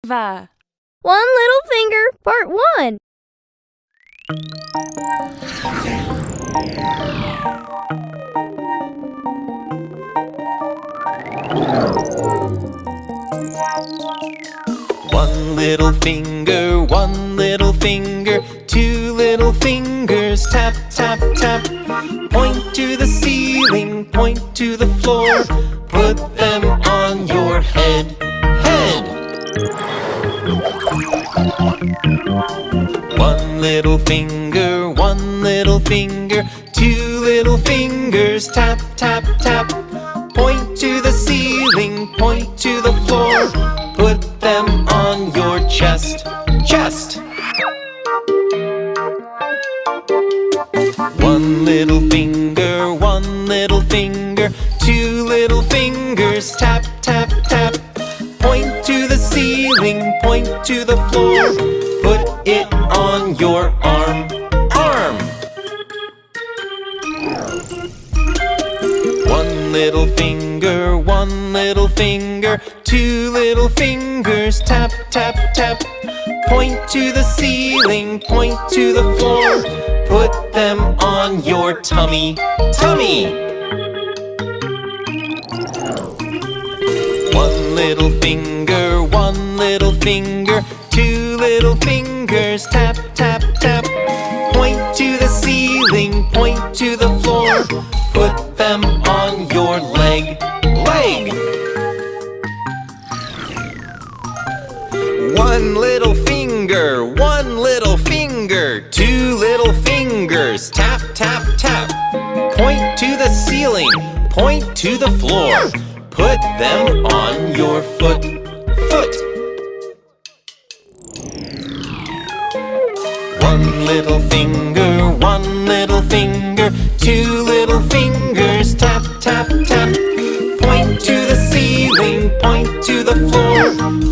Va. One Little Finger, Part 1. One little finger, two little fingers, tap, tap, tap. Point to the ceiling, point to the floor, put them on your head, head. One little finger, two little fingers, tap, tap, tap. Point to the ceiling, point to the floor, put them on your chest, chest. One little finger, two little fingers, tap, tap, tap. Point to the ceiling, point to the floor, put it on your arm, arm. One little finger, two little fingers, tap, tap, tap. Point to the ceiling, point to the floor, put them on your tummy, tummy. One little finger, two little fingers, tap, tap, tap. Point to the ceiling, point to the floor, put them on your leg, leg. One little finger, two little fingers, tap, tap, tap. Point to the ceiling, point to the floor, put them on your foot, foot. One little finger, two little fingers, tap, tap, tap. Point to the ceiling, point to the floor,